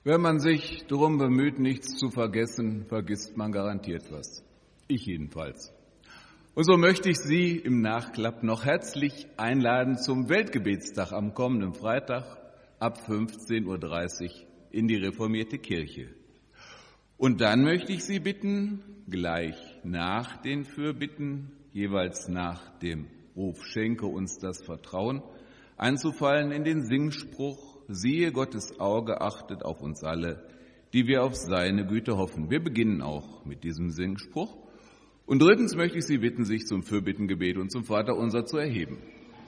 Wenn man sich darum bemüht, nichts zu vergessen, vergisst man garantiert was. Ich jedenfalls. Und so möchte ich Sie im Nachklapp noch herzlich einladen zum Weltgebetstag am kommenden Freitag ab 15:30 Uhr in die reformierte Kirche. Und dann möchte ich Sie bitten, gleich nach den Fürbitten, jeweils nach dem Ruf Schenke uns das Vertrauen, einzufallen in den Singspruch, siehe Gottes Auge achtet auf uns alle, die wir auf seine Güte hoffen. Wir beginnen auch mit diesem Singspruch. Und drittens möchte ich Sie bitten, sich zum Fürbittengebet und zum Vaterunser zu erheben.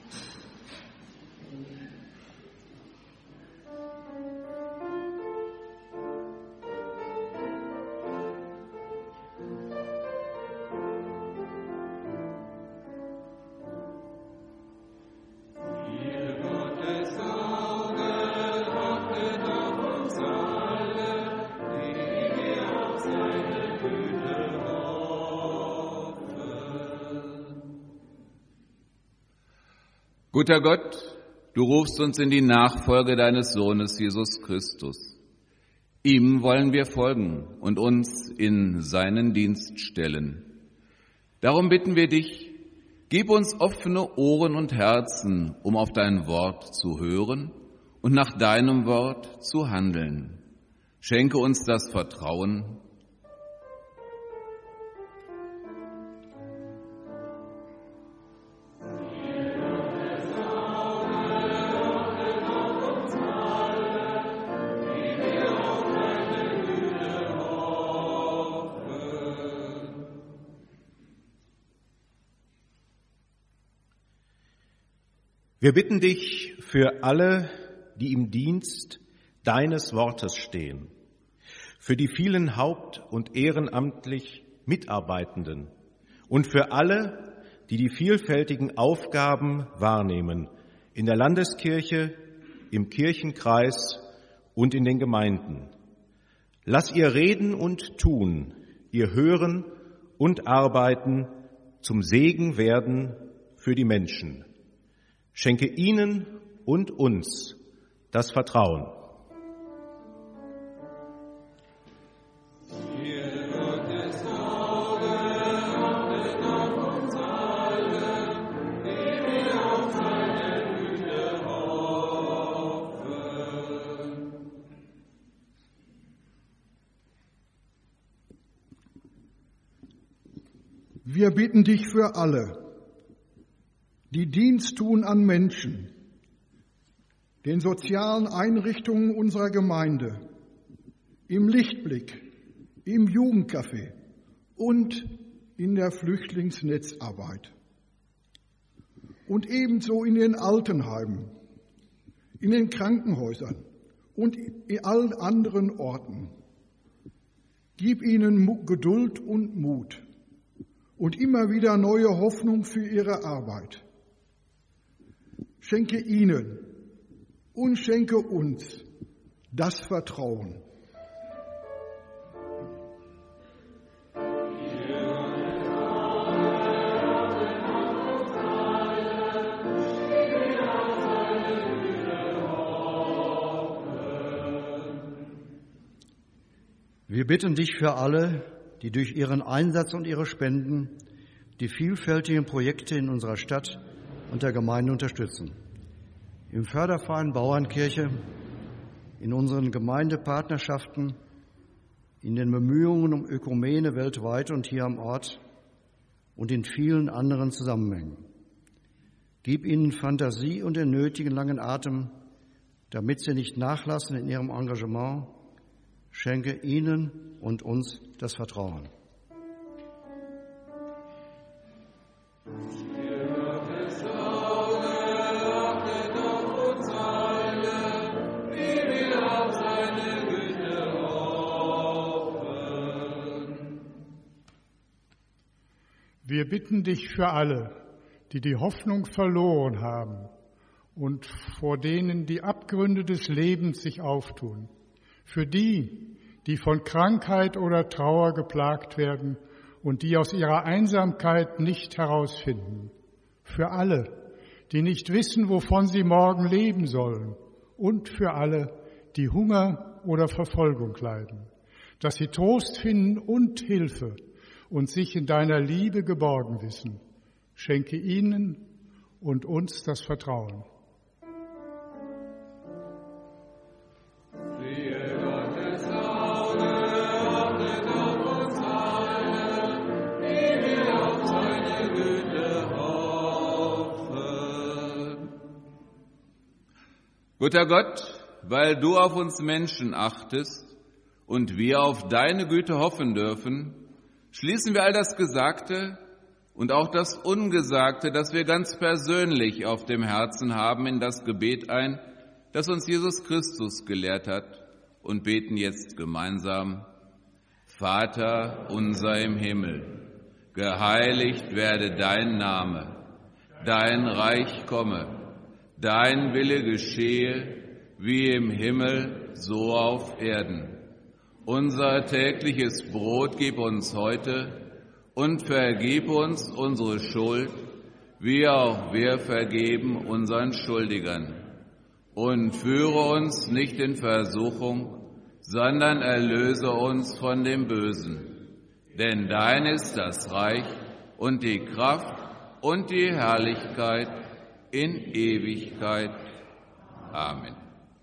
Guter Gott, du rufst uns in die Nachfolge deines Sohnes Jesus Christus. Ihm wollen wir folgen und uns in seinen Dienst stellen. Darum bitten wir dich, gib uns offene Ohren und Herzen, um auf dein Wort zu hören und nach deinem Wort zu handeln. Schenke uns das Vertrauen. Wir bitten dich für alle, die im Dienst deines Wortes stehen, für die vielen haupt- und ehrenamtlich Mitarbeitenden und für alle, die die vielfältigen Aufgaben wahrnehmen in der Landeskirche, im Kirchenkreis und in den Gemeinden. Lass ihr Reden und Tun, ihr Hören und Arbeiten zum Segen werden für die Menschen. Schenke ihnen und uns das Vertrauen. Wir bitten dich für alle, die Dienst tun an Menschen, den sozialen Einrichtungen unserer Gemeinde, im Lichtblick, im Jugendcafé und in der Flüchtlingsnetzarbeit. Und ebenso in den Altenheimen, in den Krankenhäusern und in allen anderen Orten. Gib ihnen Geduld und Mut und immer wieder neue Hoffnung für ihre Arbeit. Schenke ihnen und schenke uns das Vertrauen. Wir bitten dich für alle, die durch ihren Einsatz und ihre Spenden die vielfältigen Projekte in unserer Stadt und der Gemeinde unterstützen. Im Förderverein Bauernkirche, in unseren Gemeindepartnerschaften, in den Bemühungen um Ökumene weltweit und hier am Ort und in vielen anderen Zusammenhängen. Gib ihnen Fantasie und den nötigen langen Atem, damit sie nicht nachlassen in ihrem Engagement. Schenke ihnen und uns das Vertrauen. Wir bitten dich für alle, die die Hoffnung verloren haben und vor denen die Abgründe des Lebens sich auftun. Für die, die von Krankheit oder Trauer geplagt werden und die aus ihrer Einsamkeit nicht herausfinden. Für alle, die nicht wissen, wovon sie morgen leben sollen. Und für alle, die Hunger oder Verfolgung leiden, dass sie Trost finden und Hilfe und sich in deiner Liebe geborgen wissen. Schenke ihnen und uns das Vertrauen. Guter Gott, weil du auf uns Menschen achtest und wir auf deine Güte hoffen dürfen, schließen wir all das Gesagte und auch das Ungesagte, das wir ganz persönlich auf dem Herzen haben, in das Gebet ein, das uns Jesus Christus gelehrt hat, und beten jetzt gemeinsam: Vater unser im Himmel, geheiligt werde dein Name, dein Reich komme, dein Wille geschehe, wie im Himmel, so auf Erden. Unser tägliches Brot gib uns heute und vergib uns unsere Schuld, wie auch wir vergeben unseren Schuldigern. Und führe uns nicht in Versuchung, sondern erlöse uns von dem Bösen. Denn dein ist das Reich und die Kraft und die Herrlichkeit in Ewigkeit. Amen.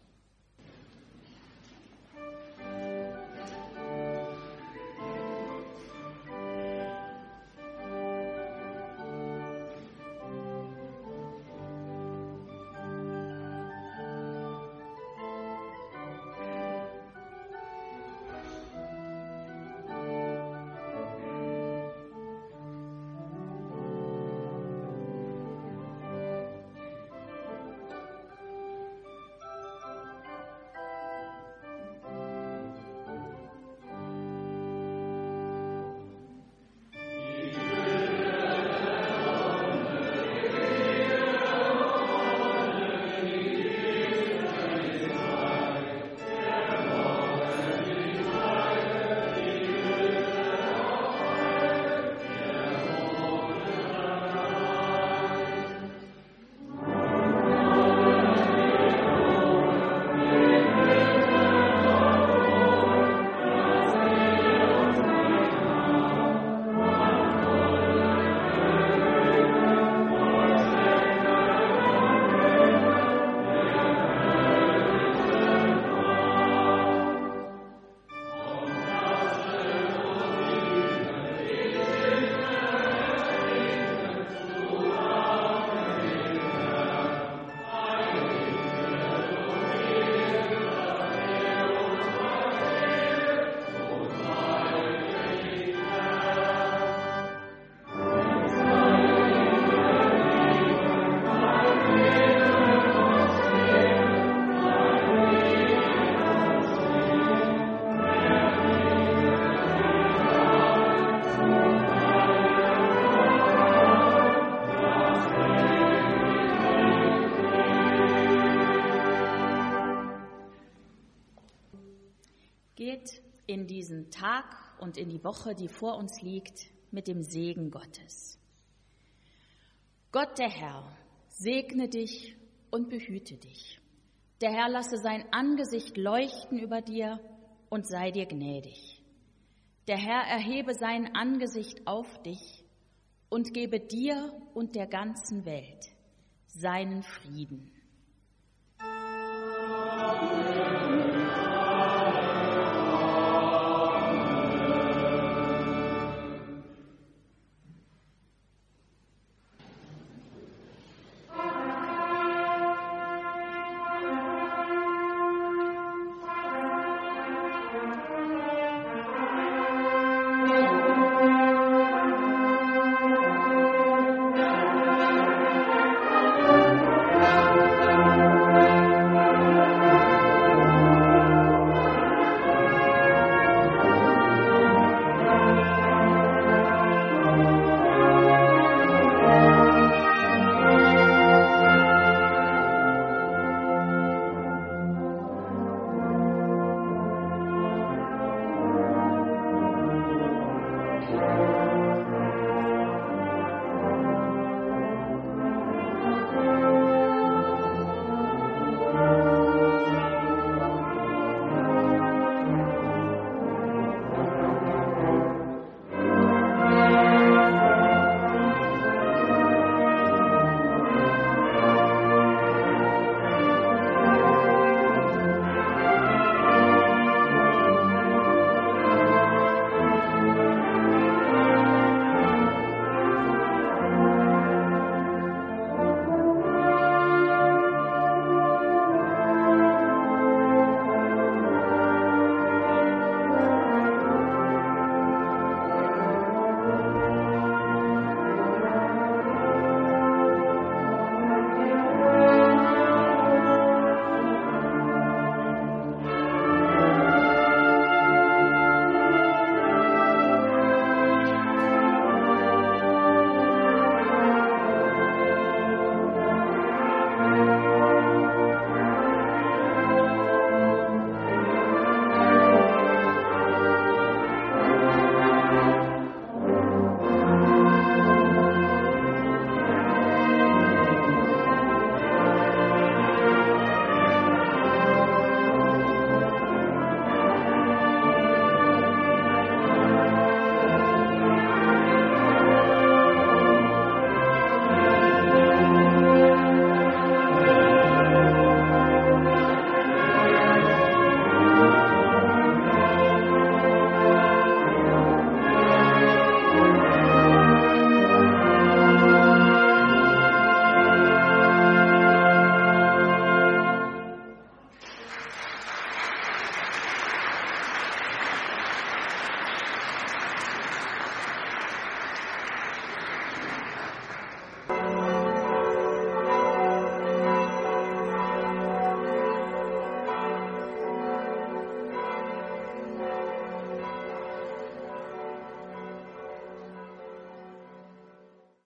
Geht in diesen Tag und in die Woche, die vor uns liegt, mit dem Segen Gottes. Gott, der Herr, segne dich und behüte dich. Der Herr lasse sein Angesicht leuchten über dir und sei dir gnädig. Der Herr erhebe sein Angesicht auf dich und gebe dir und der ganzen Welt seinen Frieden.